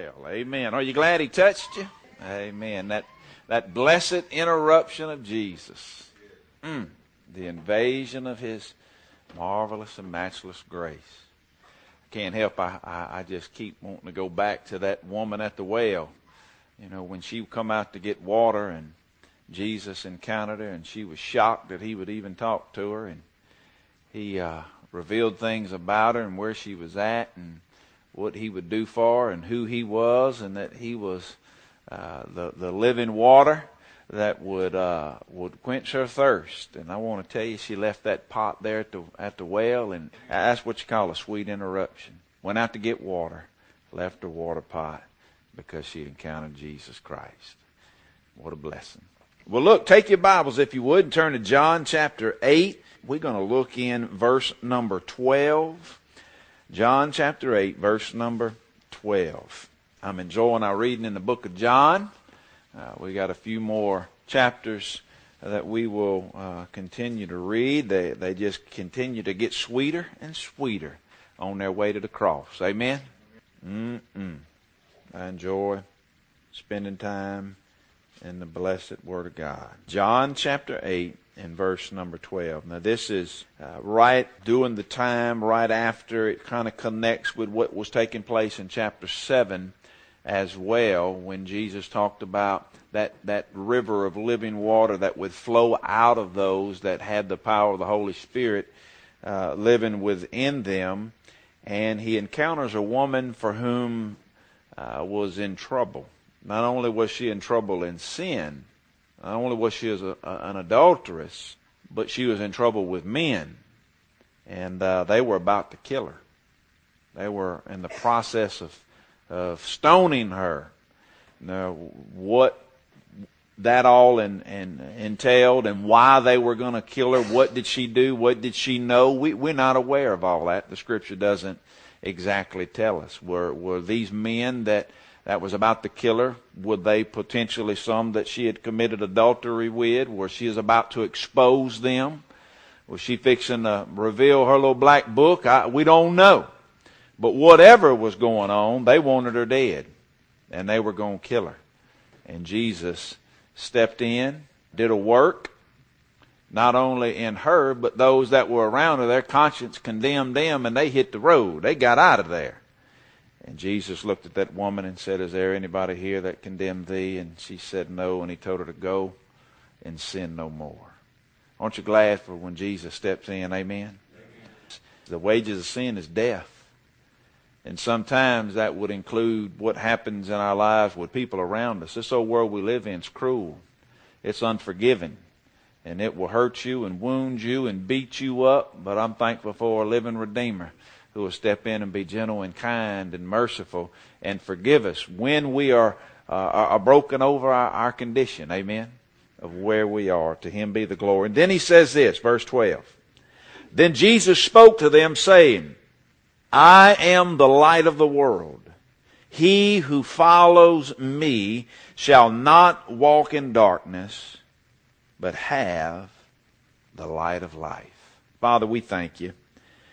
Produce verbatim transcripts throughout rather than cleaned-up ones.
well. Amen. Are you glad he touched you? Amen. That that blessed interruption of Jesus. Mm, the invasion of his marvelous and matchless grace. I can't help, I, I, I just keep wanting to go back to that woman at the well. You know, when she come out to get water and Jesus encountered her and she was shocked that he would even talk to her, and he uh, revealed things about her and where she was at and what he would do for her and who he was, and that he was uh, the, the living water that would uh, would quench her thirst. And I want to tell you, she left that pot there at the, at the well, and that's what you call a sweet interruption. Went out to get water, left her water pot because she encountered Jesus Christ. What a blessing. Well, look, take your Bibles, if you would, and turn to John chapter eight. We're going to look in verse number twelve. John chapter eight, verse number twelve. I'm enjoying our reading in the book of John. Uh, we got a few more chapters that we will uh, continue to read. They, they just continue to get sweeter and sweeter on their way to the cross. Amen? Mm-mm. I enjoy spending time in the blessed Word of God. John chapter eight and verse number twelve. Now this is uh, right during the time, right after. It kind of connects with what was taking place in chapter seven as well, when Jesus talked about that, that river of living water that would flow out of those that had the power of the Holy Spirit uh, living within them. And he encounters a woman for whom uh, was in trouble. Not only was she in trouble in sin, not only was she as a, a, an adulteress, but she was in trouble with men. And uh, they were about to kill her. They were in the process of, of stoning her. Now, what that all in, in, entailed and why they were going to kill her, what did she do, what did she know, we, we're not aware of all that. The Scripture doesn't exactly tell us. Were, were these men that that was about to kill her, were they potentially some that she had committed adultery with? Were she was about to expose them? Was she fixing to reveal her little black book? I, we don't know. But whatever was going on, they wanted her dead. And they were going to kill her. And Jesus stepped in, did a work, not only in her, but those that were around her. Their conscience condemned them, and they hit the road. They got out of there. And Jesus looked at that woman and said, "Is there anybody here that condemned thee?" And she said, "No." And he told her to go and sin no more. Aren't you glad for when Jesus steps in? Amen? Amen. The wages of sin is death. And sometimes that would include what happens in our lives with people around us. This old world we live in is cruel. It's unforgiving. And it will hurt you and wound you and beat you up. But I'm thankful for a living Redeemer who will step in and be gentle and kind and merciful and forgive us when we are, uh, are broken over our, our condition. Amen? Of where we are. To him be the glory. And then he says this, verse twelve. Then Jesus spoke to them, saying, I am the light of the world. He who follows me shall not walk in darkness, but have the light of life. Father, we thank you.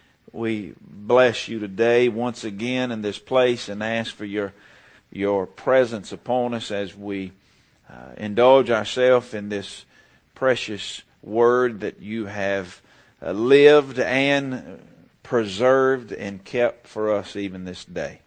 We bless you today once again in this place and ask for your, your presence upon us as we uh, indulge ourselves in this precious word that you have uh, lived and preserved and kept for us even this day.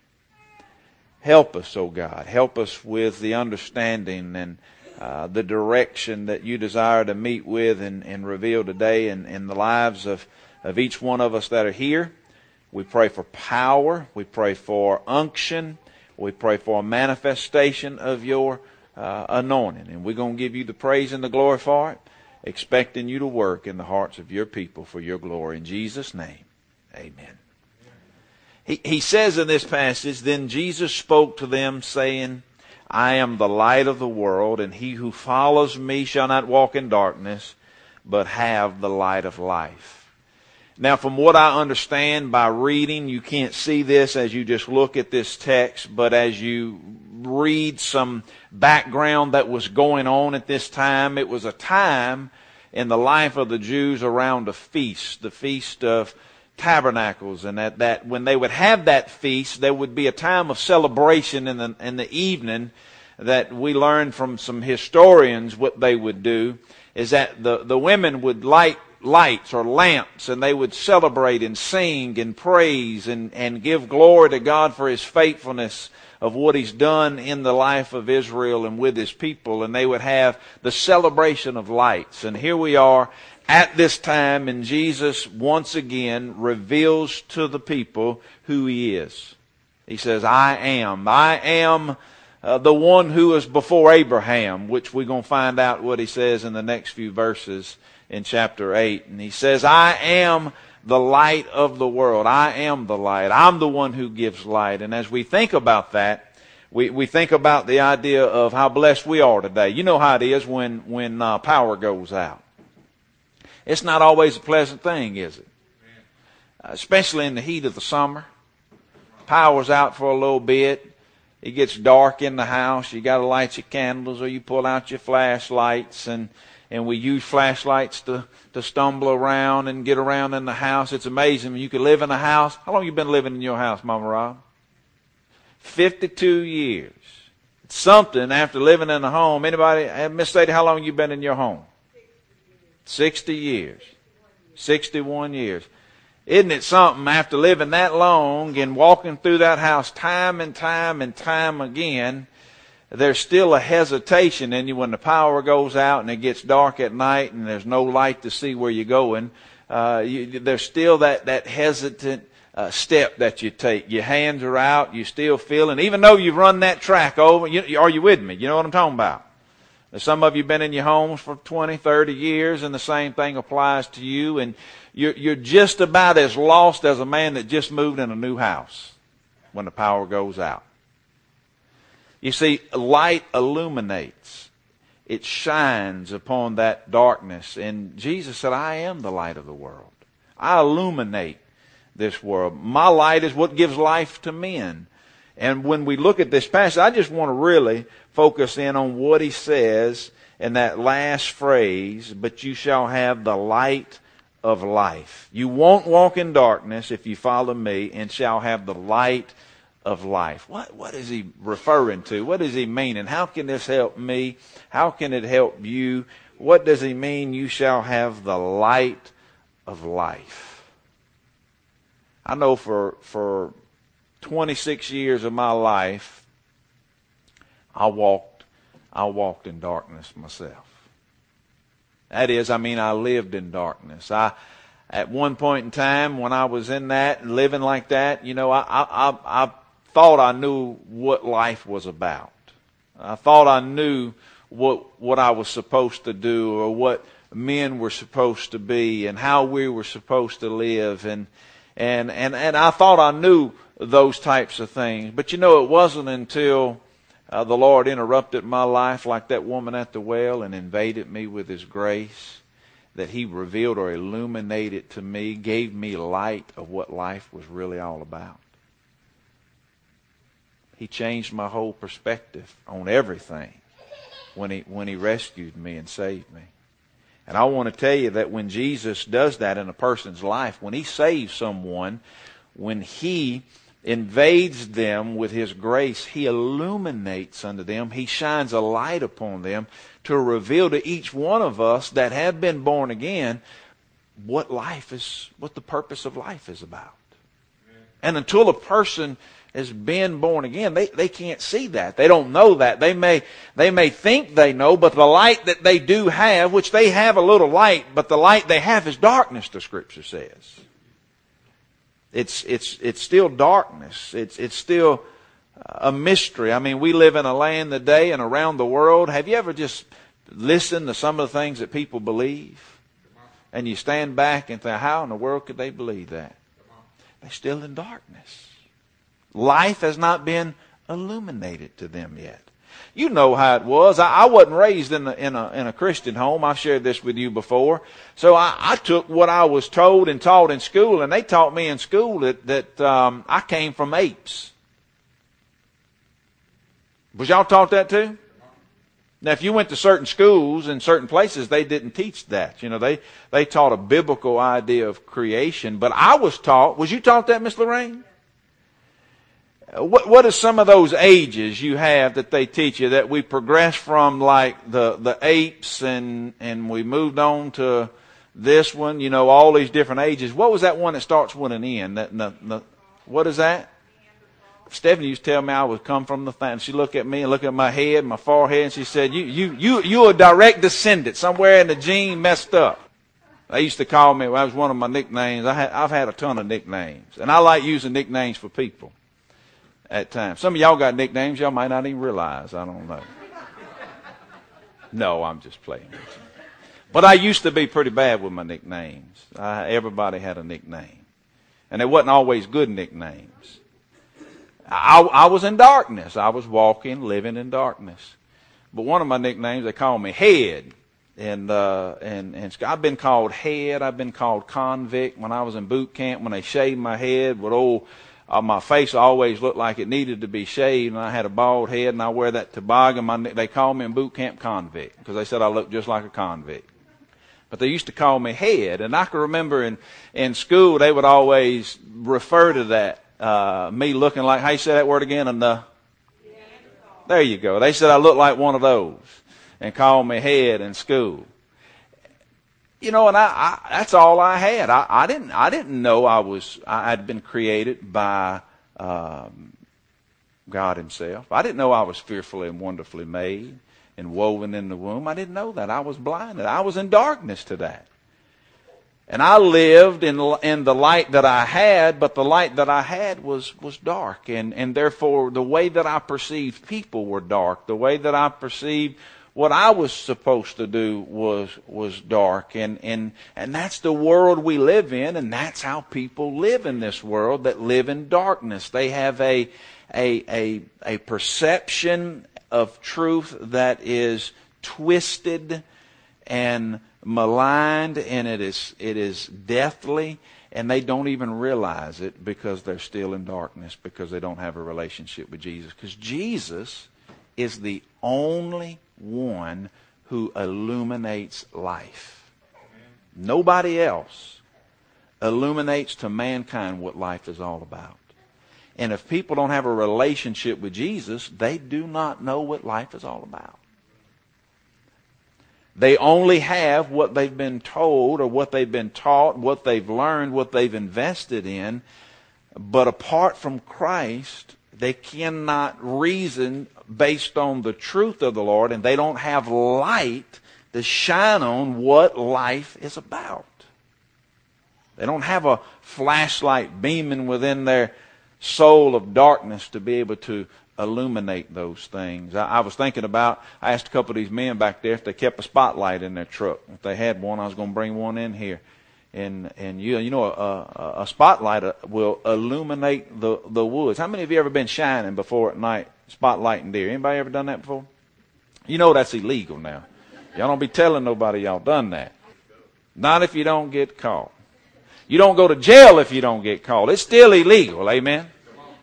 Help us, O God. Help us with the understanding and uh, the direction that you desire to meet with and, and reveal today in, in the lives of, of each one of us that are here. We pray for power. We pray for unction. We pray for a manifestation of your uh, anointing. And we're going to give you the praise and the glory for it, expecting you to work in the hearts of your people for your glory. In Jesus' name. Amen. He, he says in this passage, Then Jesus spoke to them, saying, I am the light of the world, and he who follows me shall not walk in darkness, but have the light of life. Now, from what I understand by reading, you can't see this as you just look at this text, but as you read some background that was going on at this time, it was a time in the life of the Jews around a feast, the feast of Tabernacles, and that, that when they would have that feast, there would be a time of celebration in the, in the evening that we learned from some historians what they would do is that the, the women would light lights or lamps, and they would celebrate and sing and praise and, and give glory to God for His faithfulness of what He's done in the life of Israel and with His people. And they would have the celebration of lights. And here we are at this time, and Jesus once again reveals to the people who He is. He says, I am. I am uh, the one who was before Abraham, which we're going to find out what He says in the next few verses in chapter eight. And He says, I am the light of the world. I am the light. I'm the one who gives light. And as we think about that, we, we think about the idea of how blessed we are today. You know how it is when, when uh, power goes out. It's not always a pleasant thing, is it? Uh, especially in the heat of the summer. Power's out for a little bit. It gets dark in the house. You got to light your candles, or you pull out your flashlights, and And we use flashlights to, to stumble around and get around in the house. It's amazing. You could live in a house. How long you been living in your house, Mama Rob? fifty-two years. It's something after living in a home. Anybody, Miss Sadie, how long you been in your home? sixty years. sixty-one years. Isn't it something after living that long and walking through that house time and time and time again, there's still a hesitation in you when the power goes out and it gets dark at night and there's no light to see where you're going. Uh, you, there's still that, that hesitant uh, step that you take. Your hands are out, you still feel, and even though you've run that track over, you, are you with me? You know what I'm talking about? Some of you have been in your homes for twenty, thirty years, and the same thing applies to you, and you're, you're just about as lost as a man that just moved in a new house when the power goes out. You see, light illuminates. It shines upon that darkness. And Jesus said, I am the light of the world. I illuminate this world. My light is what gives life to men. And when we look at this passage, I just want to really focus in on what He says in that last phrase, but you shall have the light of life. You won't walk in darkness if you follow me, and shall have the light of life. What, what is He referring to? What does He mean? And how can this help me? How can it help you? What does He mean, you shall have the light of life? I know for, for twenty-six years of my life, I walked, I walked in darkness myself. That is, I mean, I lived in darkness. I, at one point in time, when I was in that and living like that, you know, I, I, I, I thought I knew what life was about. I thought I knew what what I was supposed to do, or what men were supposed to be, and how we were supposed to live, and and and and I thought I knew those types of things. But you know, it wasn't until uh, the Lord interrupted my life, like that woman at the well, and invaded me with His grace, that He revealed or illuminated to me, gave me light of what life was really all about. He changed my whole perspective on everything when he, when he rescued me and saved me. And I want to tell you that when Jesus does that in a person's life, when He saves someone, when He invades them with His grace, He illuminates unto them, He shines a light upon them to reveal to each one of us that have been born again what life is, what the purpose of life is about. And until a person has been born again, they, they can't see that. They don't know that. They may, they may think they know, but the light that they do have, which they have a little light, but the light they have is darkness, the Scripture says. It's, it's, it's still darkness. It's, it's still a mystery. I mean, we live in a land today and around the world. Have you ever just listened to some of the things that people believe? And you stand back and think, how in the world could they believe that? They're still in darkness. Life has not been illuminated to them yet. You know how it was. I, I wasn't raised in a, in a in a Christian home. I've shared this with you before. So I, I took what I was told and taught in school, and they taught me in school that that um, I came from apes. Was y'all taught that too? Now, if you went to certain schools in certain places, they didn't teach that. You know, they, they taught a biblical idea of creation. But I was taught, was you taught that, Miss Lorraine? What, what are some of those ages you have that they teach you that we progress from like the, the apes and, and we moved on to this one, you know, all these different ages. What was that one that starts with an N? That, the, the, what is that? Stephanie used to tell me I would come from the thing. She looked at me and looked at my head, my forehead, and she said, you, you, you, you a direct descendant. Somewhere in the gene messed up. They used to call me, well, that was one of my nicknames. I had, I've had a ton of nicknames. And I like using nicknames for people at times. Some of y'all got nicknames y'all might not even realize. I don't know. No, I'm just playing with you. But I used to be pretty bad with my nicknames. I, everybody had a nickname. And they wasn't always good nicknames. I, I was in darkness. I was walking, living in darkness. But one of my nicknames, they called me Head. And, uh, and, and I've been called Head. I've been called Convict. When I was in boot camp, when they shaved my head with old, uh, my face always looked like it needed to be shaved. And I had a bald head and I wear that toboggan. My, they called me in boot camp Convict because they said I looked just like a convict. But they used to call me Head. And I can remember in, in school, they would always refer to that. Uh, me looking like, how you say that word again? And the, there you go. They said I looked like one of those and called me Head in school. You know, and I, I that's all I had. I, I didn't, I didn't know I was, I had been created by, um, God himself. I didn't know I was fearfully and wonderfully made and woven in the womb. I didn't know that. I was blinded. I was in darkness to that. And I lived in, in the light that I had, but the light that I had was, was dark. And, and therefore, the way that I perceived people were dark. The way that I perceived what I was supposed to do was, was dark. And, and, and that's the world we live in, and that's how people live in this world that live in darkness. They have a, a, a, a perception of truth that is twisted and maligned, and it is it is deathly, and they don't even realize it because they're still in darkness, because they don't have a relationship with Jesus. Because Jesus is the only one who illuminates life. Nobody else illuminates to mankind what life is all about. And if people don't have a relationship with Jesus, they do not know what life is all about. They only have what they've been told or what they've been taught, what they've learned, what they've invested in. But apart from Christ, they cannot reason based on the truth of the Lord, and they don't have light to shine on what life is about. They don't have a flashlight beaming within their soul of darkness to be able to illuminate those things. I, I was thinking about, I asked a couple of these men back there if they kept a spotlight in their truck. If they had one, I was going to bring one in here. And and you you know, a, a, a spotlight will illuminate the, the woods. How many of you ever been shining before at night, spotlighting deer? Anybody ever done that before? You know that's illegal now. Y'all don't be telling nobody y'all done that. Not if you don't get caught. You don't go to jail if you don't get caught. It's still illegal, amen?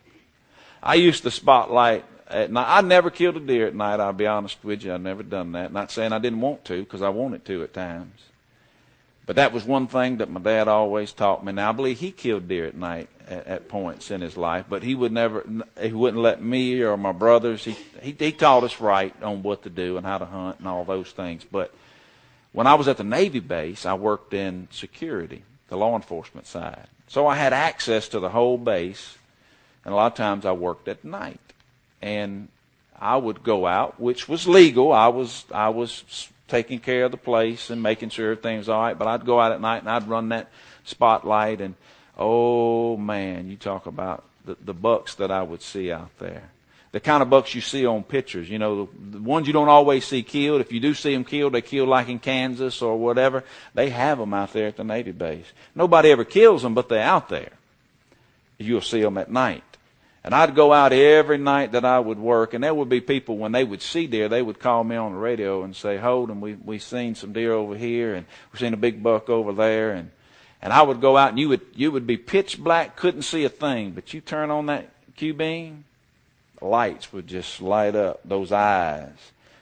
I used to spotlight at night. I never killed a deer at night, I'll be honest with you. I've never done that. Not saying I didn't want to, because I wanted to at times. But that was one thing that my dad always taught me. Now, I believe he killed deer at night at, at points in his life, but he would never, he wouldn't let me or my brothers, he, he, he taught us right on what to do and how to hunt and all those things. But when I was at the Navy base, I worked in security, the law enforcement side. So I had access to the whole base. And a lot of times I worked at night, and I would go out, which was legal. I was I was taking care of the place and making sure everything was all right. But I'd go out at night and I'd run that spotlight, and oh man, you talk about the, the bucks that I would see out there. The kind of bucks you see on pictures, you know, the, the ones you don't always see killed. If you do see them killed, they kill like in Kansas or whatever. They have them out there at the Navy base. Nobody ever kills them, but they're out there. You'll see them at night. And I'd go out every night that I would work, and there would be people, when they would see deer, they would call me on the radio and say, Holden, we we seen some deer over here, and we've seen a big buck over there. And, and I would go out, and you would you would be pitch black, couldn't see a thing. But you turn on that Q-beam, the lights would just light up, those eyes.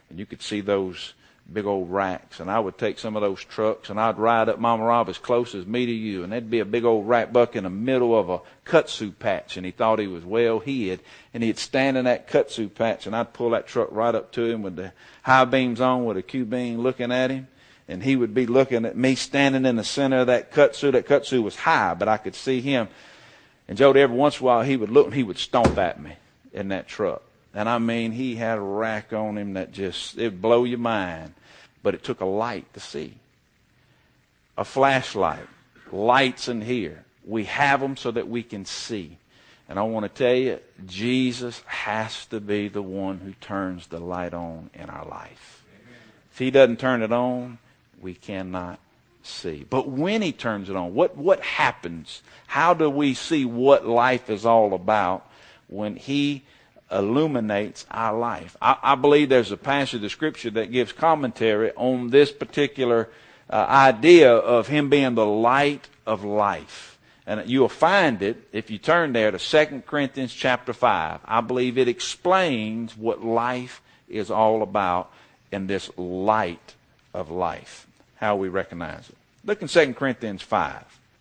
And you could see those big old racks. And I would take some of those trucks and I'd ride up Mama Rob as close as me to you. And there'd be a big old rack buck in the middle of a kudzu patch. And he thought he was well hid. And he'd stand in that kudzu patch and I'd pull that truck right up to him with the high beams on with a Q beam looking at him. And he would be looking at me standing in the center of that kudzu. That kudzu was high, but I could see him. And Jody, every once in a while, he would look and he would stomp at me in that truck. And I mean, he had a rack on him that just, it'd blow your mind. But it took a light to see. A flashlight. Lights in here. We have them so that we can see. And I want to tell you, Jesus has to be the one who turns the light on in our life. Amen. If he doesn't turn it on, we cannot see. But when he turns it on, what, what happens? How do we see what life is all about when he illuminates our life? I, I believe there's a passage of Scripture that gives commentary on this particular uh, idea of him being the light of life. And you'll find it, if you turn there, to Second Corinthians chapter five. I believe it explains what life is all about in this light of life, how we recognize it. Look in Second Corinthians five.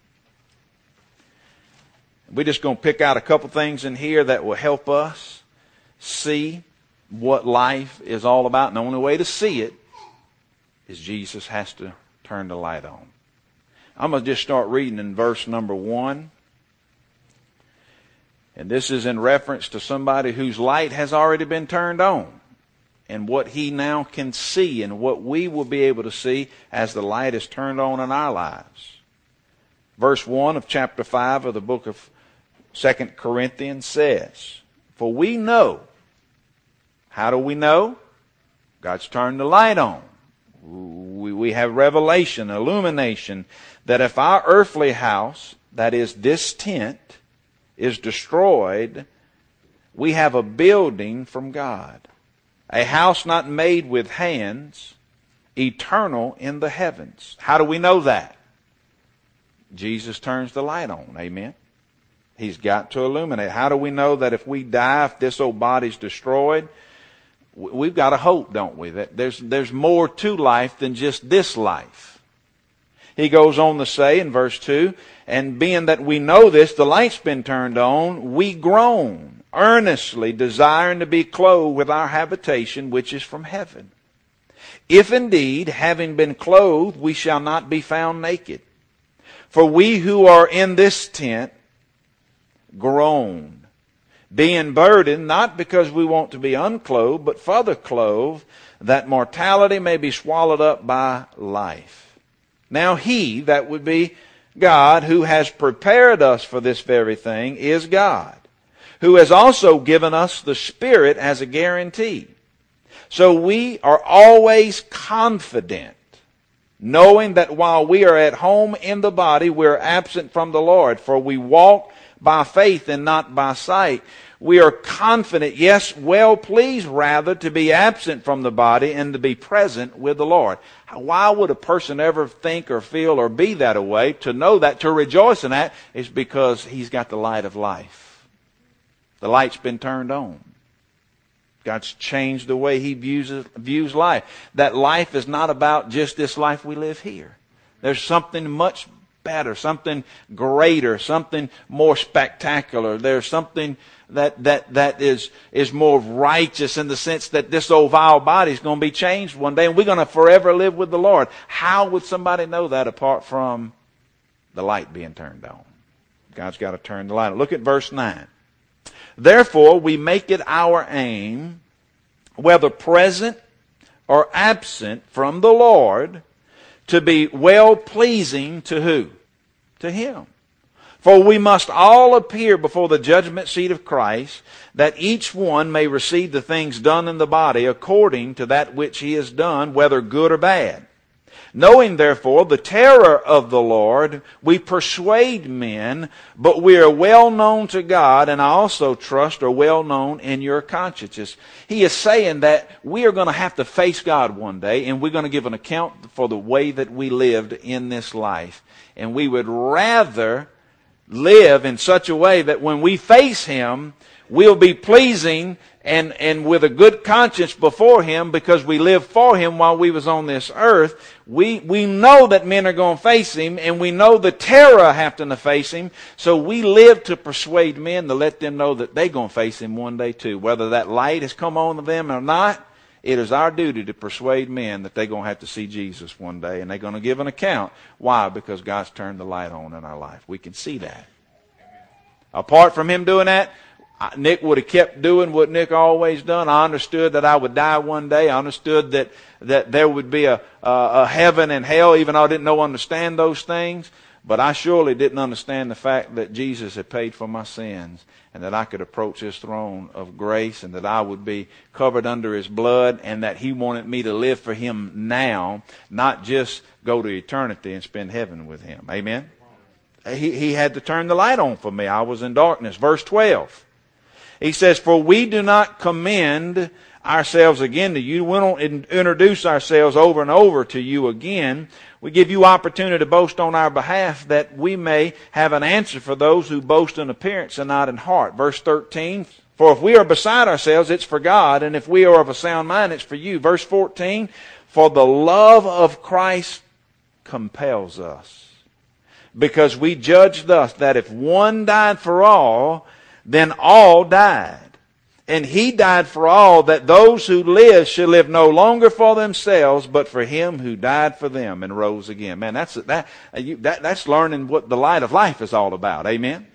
We're just going to pick out a couple things in here that will help us see what life is all about. And the only way to see it is Jesus has to turn the light on. I'm going to just start reading in verse number one. And this is in reference to somebody whose light has already been turned on. And what he now can see and what we will be able to see as the light is turned on in our lives. Verse one of chapter five of the book of Second Corinthians says, "For we know." How do we know? God's turned the light on. We, we have revelation, illumination, that if our earthly house, that is this tent, is destroyed, we have a building from God. A house not made with hands, eternal in the heavens. How do we know that? Jesus turns the light on. Amen. He's got to illuminate. How do we know that if we die, if this old body's destroyed, we've got a hope, don't we? That there's, there's more to life than just this life. He goes on to say in verse two, "And being that we know this, the light's been turned on, we groan, earnestly desiring to be clothed with our habitation, which is from heaven. If indeed, having been clothed, we shall not be found naked. For we who are in this tent groan, being burdened, not because we want to be unclothed, but further clothed, that mortality may be swallowed up by life. Now he," that would be God, "who has prepared us for this very thing, is God, who has also given us the Spirit as a guarantee. So we are always confident, knowing that while we are at home in the body, we are absent from the Lord. For we walk by faith and not by sight. We are confident, yes, well pleased rather, to be absent from the body and to be present with the Lord." Why would a person ever think or feel or be that way? To know that, to rejoice in that, is because he's got the light of life. The light's been turned on. God's changed the way he views, views life. That life is not about just this life we live here. There's something much better, something greater, something more spectacular. There's something that that that is is more righteous in the sense that this old vile body is going to be changed one day and we're going to forever live with the Lord. How would somebody know that apart from the light being turned on? God's got to turn the light on. Look at verse nine. "Therefore we make it our aim, whether present or absent from the Lord, to be well-pleasing to who? To Him. For we must all appear before the judgment seat of Christ, that each one may receive the things done in the body according to that which he has done, whether good or bad. Knowing therefore the terror of the Lord, we persuade men, but we are well known to God, and I also trust are well known in your consciences." He is saying that we are going to have to face God one day, and we're going to give an account for the way that we lived in this life. And we would rather live in such a way that when we face Him, we'll be pleasing and, and with a good conscience before Him because we lived for Him while we was on this earth. We, we know that men are going to face Him, and we know the terror of having to face Him, so we live to persuade men to let them know that they're going to face Him one day too. Whether that light has come on to them or not, it is our duty to persuade men that they're going to have to see Jesus one day, and they're going to give an account. Why? Because God's turned the light on in our life. We can see that. Apart from Him doing that, Nick would have kept doing what Nick always done. I understood that I would die one day. I understood that, that there would be a, a, a heaven and hell, even though I didn't know understand those things. But I surely didn't understand the fact that Jesus had paid for my sins and that I could approach His throne of grace and that I would be covered under His blood and that He wanted me to live for Him now, not just go to eternity and spend heaven with Him. Amen? He, he had to turn the light on for me. I was in darkness. Verse twelve. He says, for we do not commend ourselves again to you. We don't in- introduce ourselves over and over to you again. We give you opportunity to boast on our behalf that we may have an answer for those who boast in appearance and not in heart. Verse thirteen, for if we are beside ourselves, it's for God, and if we are of a sound mind, it's for you. Verse fourteen, for the love of Christ compels us, because we judge thus, that if one died for all, then all died. And He died for all, that those who live should live no longer for themselves, but for Him who died for them and rose again. Man, that's that, that that's learning what the light of life is all about. Amen.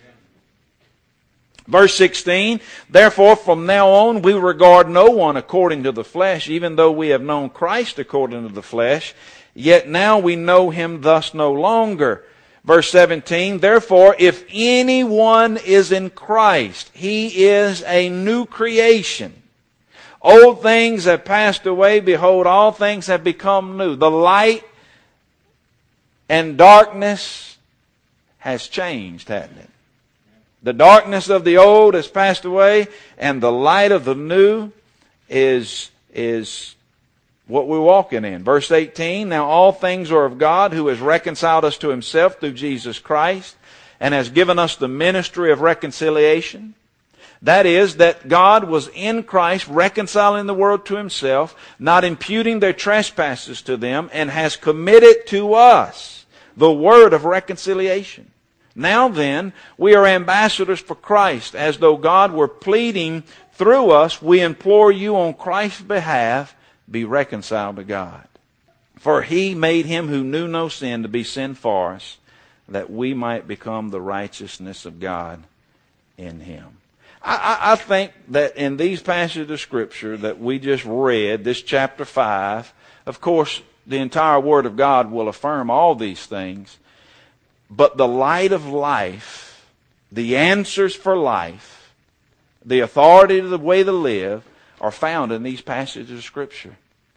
Verse sixteen, therefore from now on we regard no one according to the flesh, even though we have known Christ according to the flesh, yet now we know Him thus no longer. Verse seventeen, therefore, if anyone is in Christ, he is a new creation. Old things have passed away. Behold, all things have become new. The light and darkness has changed, hasn't it? The darkness of the old has passed away, and the light of the new is, is what we're walking in. Verse eighteen, now all things are of God, who has reconciled us to Himself through Jesus Christ and has given us the ministry of reconciliation. That is, that God was in Christ reconciling the world to Himself, not imputing their trespasses to them, and has committed to us the word of reconciliation. Now then, we are ambassadors for Christ, as though God were pleading through us. We implore you on Christ's behalf, be reconciled to God. For He made Him who knew no sin to be sin for us, that we might become the righteousness of God in Him. I, I, I think that in these passages of Scripture that we just read, this chapter five, of course, the entire Word of God will affirm all these things, but the light of life, the answers for life, the authority to the way to live, are found in these passages of Scripture.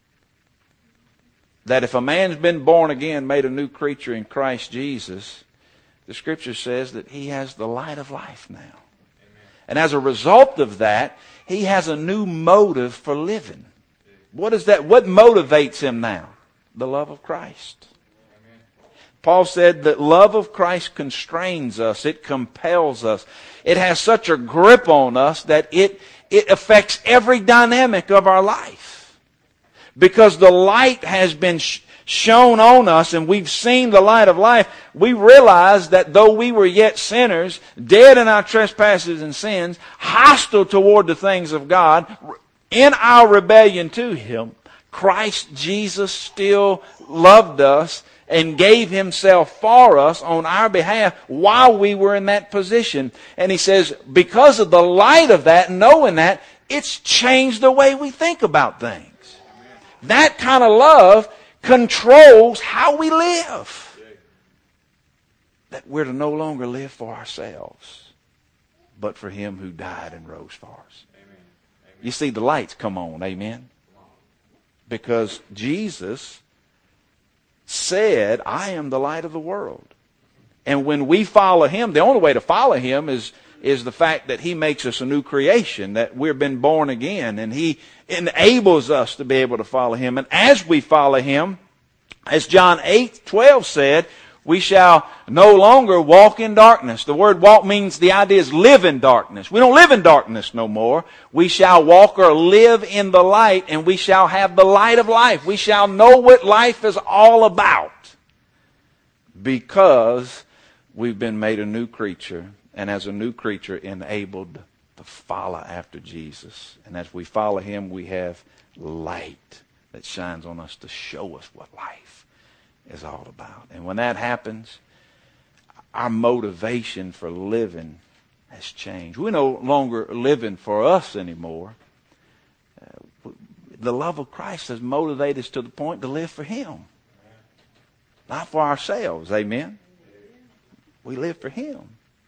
That if a man's been born again, made a new creature in Christ Jesus, the Scripture says that he has the light of life now. Amen. And as a result of that, he has a new motive for living. What is that? What motivates him now? The love of Christ. Amen. Paul said that love of Christ constrains us. It compels us. It has such a grip on us that it It affects every dynamic of our life. Because the light has been sh- shown on us and we've seen the light of life, we realize that though we were yet sinners, dead in our trespasses and sins, hostile toward the things of God, in our rebellion to Him, Christ Jesus still loved us and gave Himself for us on our behalf while we were in that position. And He says, because of the light of that, knowing that, it's changed the way we think about things. Amen. That kind of love controls how we live. That we're to no longer live for ourselves, but for Him who died and rose for us. Amen. Amen. You see, the lights come on, amen? Because Jesus said, I am the light of the world. And when we follow Him, the only way to follow Him is, is the fact that He makes us a new creation, that we've been born again, and He enables us to be able to follow Him. And as we follow Him, as John eight twelve said, We shall no longer walk in darkness. The word walk means the idea is live in darkness. We don't live in darkness no more. We shall walk or live in the light, and we shall have the light of life. We shall know what life is all about because we've been made a new creature, and as a new creature enabled to follow after Jesus. And as we follow him, we have light that shines on us to show us what life is all about. And when that happens, our motivation for living has changed. We're no longer living for us anymore. Uh, the love of Christ has motivated us to the point to live for him. Not for ourselves, amen? We live for him.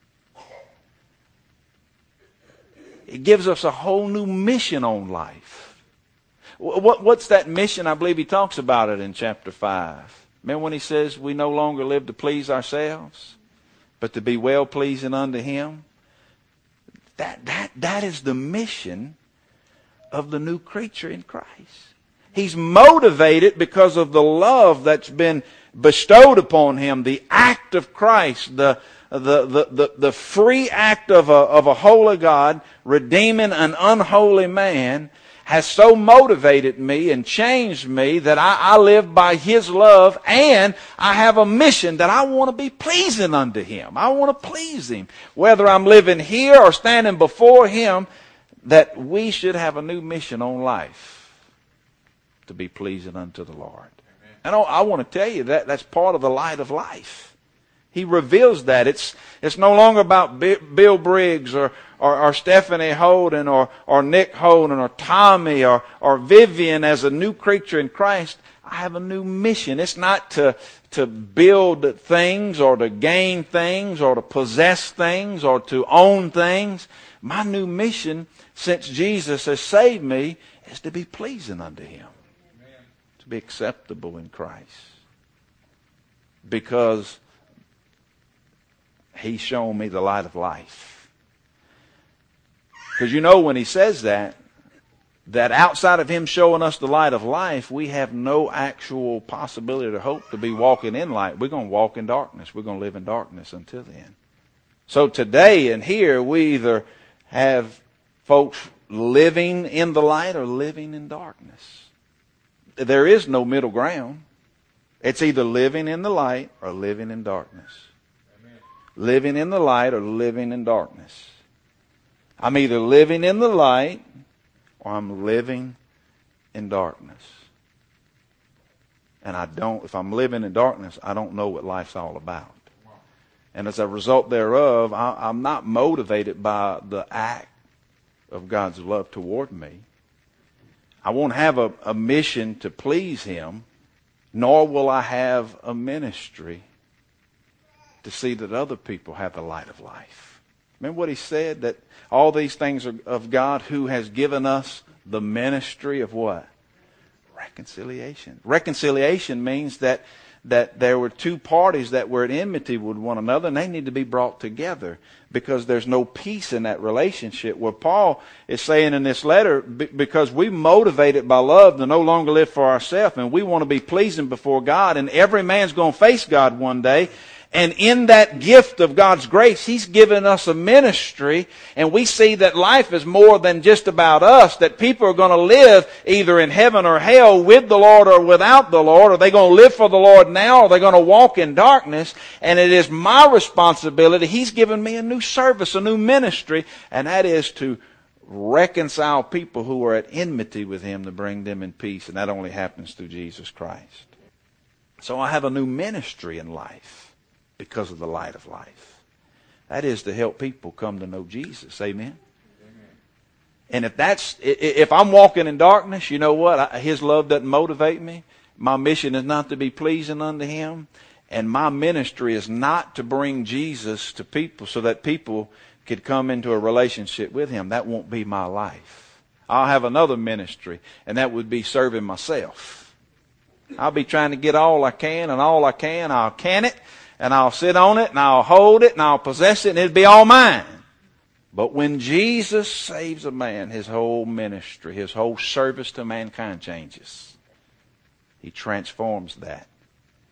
It gives us a whole new mission on life. What, what's that mission? I believe he talks about it in chapter five. Remember when he says we no longer live to please ourselves, but to be well-pleasing unto him? That, that, that is the mission of the new creature in Christ. He's motivated because of the love that's been bestowed upon him, the act of Christ, the the the the, the free act of a, of a holy God redeeming an unholy man has so motivated me and changed me that I, I live by his love, and I have a mission that I want to be pleasing unto him. I want to please him. Whether I'm living here or standing before him, that we should have a new mission on life to be pleasing unto the Lord. And I, I want to tell you that that's part of the light of life. He reveals that. It's it's no longer about Bill Briggs or, or, or Stephanie Holden or, or Nick Holden or Tommy or, or Vivian as a new creature in Christ. I have a new mission. It's not to, to build things or to gain things or to possess things or to own things. My new mission, since Jesus has saved me, is to be pleasing unto him. Amen. To be acceptable in Christ. Because he's shown me the light of life. Because you know when he says that, that outside of him showing us the light of life, we have no actual possibility or hope to be walking in light. We're going to walk in darkness. We're going to live in darkness until then. So today and here, we either have folks living in the light or living in darkness. There is no middle ground. It's either living in the light or living in darkness. Living in the light or living in darkness. I'm either living in the light or I'm living in darkness. And I don't, if I'm living in darkness, I don't know what life's all about. And as a result thereof, I, I'm not motivated by the act of God's love toward me. I won't have a, a mission to please him, nor will I have a ministry to see that other people have the light of life. Remember what he said? That all these things are of God, who has given us the ministry of what? Reconciliation. Reconciliation means that that there were two parties that were at enmity with one another, and they need to be brought together because there's no peace in that relationship. Where Paul is saying in this letter, because we're motivated by love to no longer live for ourselves, and we want to be pleasing before God, and every man's going to face God one day. And in that gift of God's grace, he's given us a ministry, and we see that life is more than just about us, that people are going to live either in heaven or hell with the Lord or without the Lord. Are they going to live for the Lord now, or are they going to walk in darkness? And it is my responsibility. He's given me a new service, a new ministry, and that is to reconcile people who are at enmity with him, to bring them in peace. And that only happens through Jesus Christ. So I have a new ministry in life. Because of the light of life. That is to help people come to know Jesus. Amen? Amen. And if that's, if I'm walking in darkness, you know what? His love doesn't motivate me. My mission is not to be pleasing unto him. And my ministry is not to bring Jesus to people so that people could come into a relationship with him. That won't be my life. I'll have another ministry, and that would be serving myself. I'll be trying to get all I can, and all I can, I'll can it. And I'll sit on it, and I'll hold it, and I'll possess it, and it'll be all mine. But when Jesus saves a man, his whole ministry, his whole service to mankind changes. He transforms that.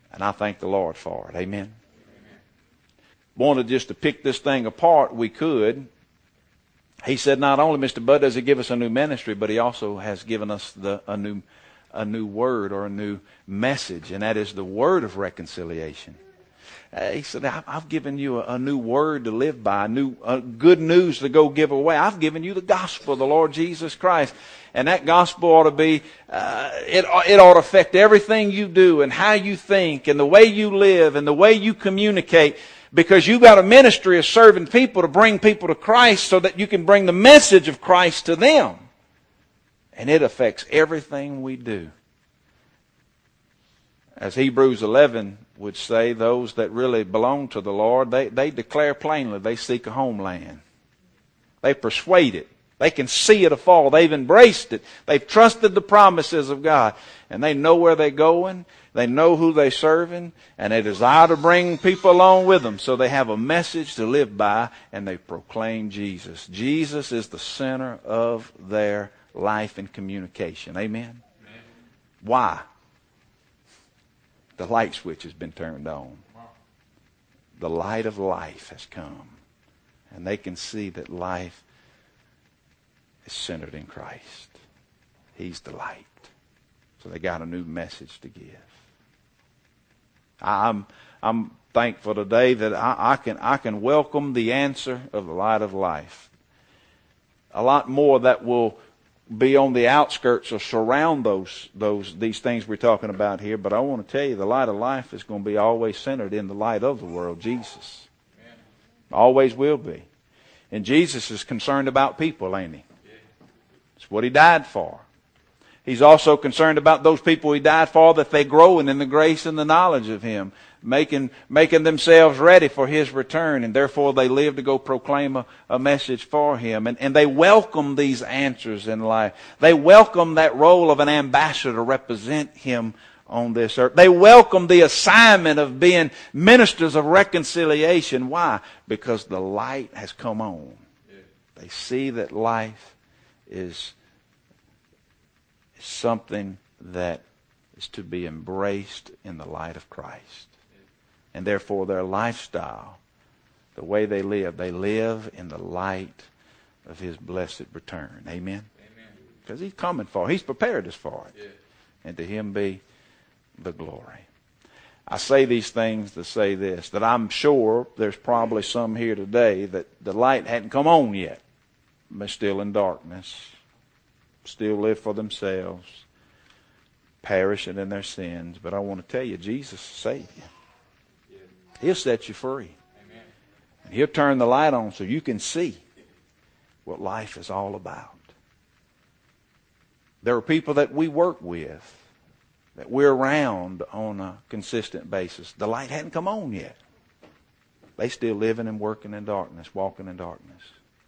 And I thank the Lord for it. Amen. Wanted just to pick this thing apart, we could. He said not only, Mister Bud, does he give us a new ministry, but he also has given us the, a new a new word or a new message, and that is the word of reconciliation. Uh, he said, I've given you a, a new word to live by, a new uh, good news to go give away. I've given you the gospel of the Lord Jesus Christ. And that gospel ought to be, uh, it, it ought to affect everything you do and how you think and the way you live and the way you communicate, because you've got a ministry of serving people to bring people to Christ so that you can bring the message of Christ to them. And it affects everything we do. As Hebrews eleven would say, those that really belong to the Lord, they, they declare plainly they seek a homeland. They persuade it. They can see it afar. They've embraced it. They've trusted the promises of God. And they know where they're going. They know who they're serving. And they desire to bring people along with them. So they have a message to live by, and they proclaim Jesus. Jesus is the center of their life and communication. Amen? Amen. Why? The light switch has been turned on. The light of life has come. And they can see that life is centered in Christ. He's the light. So they got a new message to give. I'm I'm thankful today that I, I can I can welcome the answer of the light of life. A lot more that will be on the outskirts or surround those those these things we're talking about here. But I want to tell you, the light of life is going to be always centered in the light of the world, Jesus. Amen. Always will be. And Jesus is concerned about people, ain't he? It's what he died for. He's also concerned about those people he died for, that they grow in the grace and the knowledge of him, making making themselves ready for his return, and therefore they live to go proclaim a, a message for him. And, and they welcome these answers in life. They welcome that role of an ambassador to represent him on this earth. They welcome the assignment of being ministers of reconciliation. Why? Because the light has come on. They see that life is something that is to be embraced in the light of Christ. And therefore their lifestyle, the way they live, they live in the light of his blessed return. Amen? Because he's coming for it. He's prepared us for it. Yeah. And to him be the glory. I say these things to say this, that I'm sure there's probably some here today that the light hadn't come on yet. They're still in darkness. Still live for themselves, perishing in their sins. But I want to tell you, Jesus will save you. He'll set you free. Amen. And he'll turn the light on so you can see what life is all about. There are people that we work with, that we're around on a consistent basis. The light hadn't come on yet. They still living and working in darkness, walking in darkness.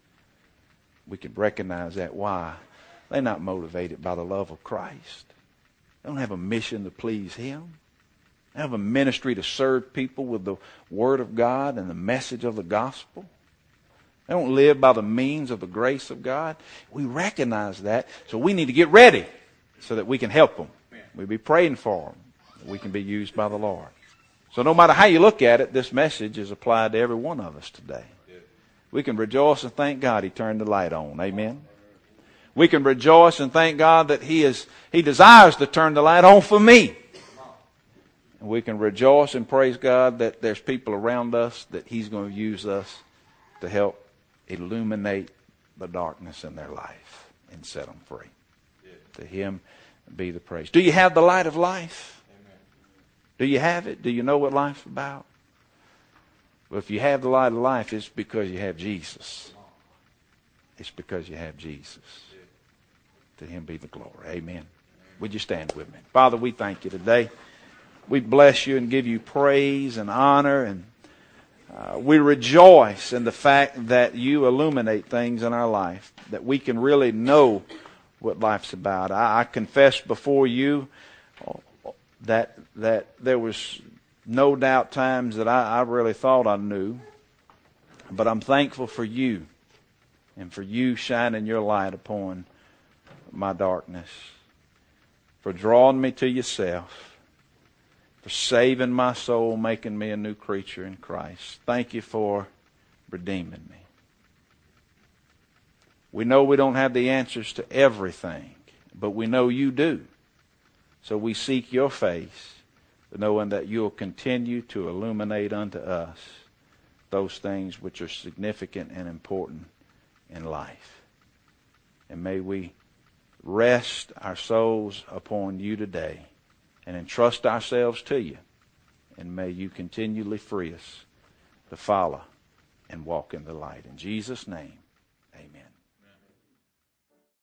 We can recognize that. Why? They're not motivated by the love of Christ. They don't have a mission to please him. They have a ministry to serve people with the Word of God and the message of the gospel. They don't live by the means of the grace of God. We recognize that, so we need to get ready so that we can help them. We'll be praying for them. We can be used by the Lord. So no matter how you look at it, this message is applied to every one of us today. We can rejoice and thank God he turned the light on. Amen. We can rejoice and thank God that He is He desires to turn the light on for me. And we can rejoice and praise God that there's people around us that He's going to use us to help illuminate the darkness in their life and set them free. Yeah. To Him be the praise. Do you have the light of life? Amen. Do you have it? Do you know what life's about? Well, if you have the light of life, it's because you have Jesus. It's because you have Jesus. To Him be the glory. Amen. Would you stand with me? Father, we thank you today. We bless you and give you praise and honor. And uh, we rejoice in the fact that you illuminate things in our life, that we can really know what life's about. I, I confess before you that that there was no doubt times that I, I really thought I knew. But I'm thankful for you and for you shining your light upon my darkness, for drawing me to yourself, for for saving my soul, making me a new creature in Christ. Thank you for redeeming me. We know we don't have the answers to everything, but we know you do. So we seek your face, knowing that you'll continue to illuminate unto us those things which are significant and important in life. And may we rest our souls upon you today and entrust ourselves to you. And may you continually free us to follow and walk in the light. In Jesus' name.